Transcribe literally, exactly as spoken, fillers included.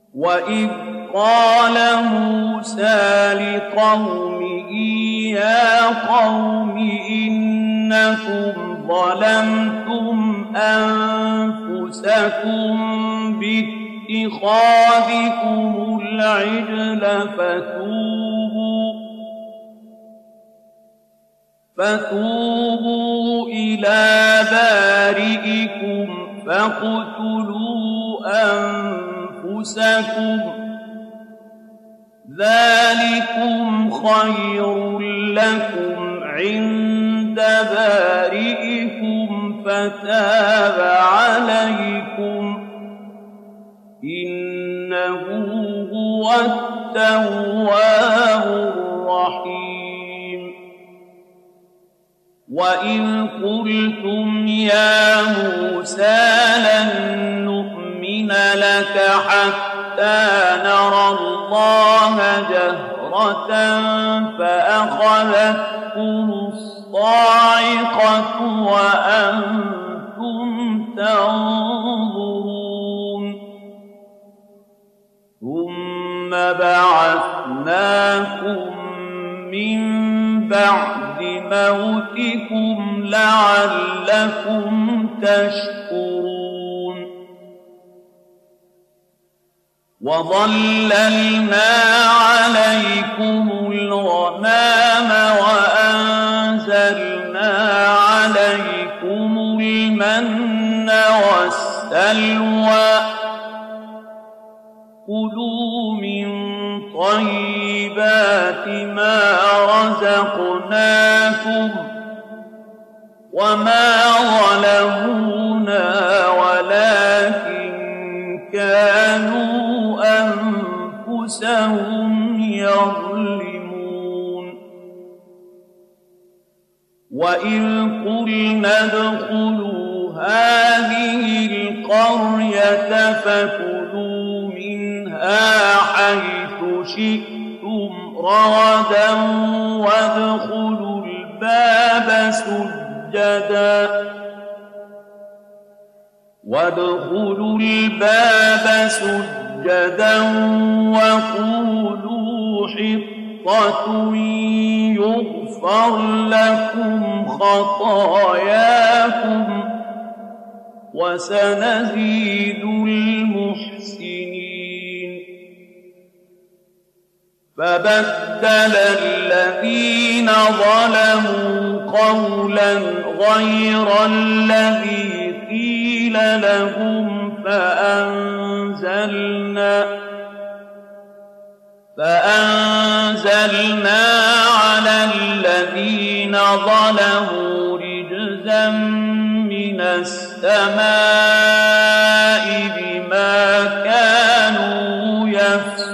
وَإِذْ قَالَ مُوسَىٰ لِقَوْمِهِ يَا قَوْمِ إِنَّكُمْ ظَلَمْتُمْ أَنفُسَكُم بِاتِّخَاذِكُمُ الْعِجْلَ فَتُوبُوا فَتُوبُوا إِلَىٰ بَارِئِكُمْ فَاقْتُلُوا أَنفُسَكُمْ ذَٰلِكُمْ خَيْرٌ لَّكُمْ عِندَ بَارِئِكُمْ فَتَابَ عَلَيْكُمْ ۚ إِنَّهُ هُوَ التَّوَّابُ الرَّحِيمُ وَإِذْ قُلْتُمْ يَا مُوسَىٰ لَن نُّؤْمِنَ لَكَ حَتَّىٰ نَرَى اللَّهَ جَهْرَةً فَأَخَذَتْكُمُ الصَّاعِقَةُ وَأَنتُمْ تَنظُرُونَ ثُمَّ بَعَثْنَاكُم مِّن بَعْدِ مَوْتِكُمْ لَعَلَّكُمْ تَشْكُرُونَ وَظَلَّلْنَا عَلَيْكُمُ الْغَمَامَ وَأَنزَلْنَا عَلَيْكُمُ الْمَنَّ وَالسَّلْوَىٰ ۖ كُلُوا مِن طَيِّبَاتِ مَا رَزَقْنَاكُمْ ۚ وَمَا ظَلَمُونَا وَلَٰكِن كَانُوا أَنفُسَهُمْ يَظْلِمُونَ وَإِذْ قُلْنَا ادْخُلُوا هَٰذِهِ الْقَرْيَةَ فَكُلُوا مِنْهَا حَيْثُ شِئْتُمْ رَغَدًا وَادْخُلُوا الْبَابَ سُجَّدًا وَادْخُلُوا الْبَابَ سُجَّدًا وَقُولُوا حِطَّةٌ يُغْفَرْ لَكُمْ خَطَايَاكُمْ ۚ وَسَنَزِيدُ الْمُحْسِنِينَ فَبَدَّلَ الَّذِينَ ظَلَمُوا قَوْلًا غَيْرَ الَّذِي قِيلَ لَهُمْ فَأَنزَلْنَا فَأَنزَلْنَا عَلَى الَّذِينَ ظَلَمُوا رِجْزًا مِّنَ السَّمَاءِ بِمَا كَانُوا يَفْسُقُونَ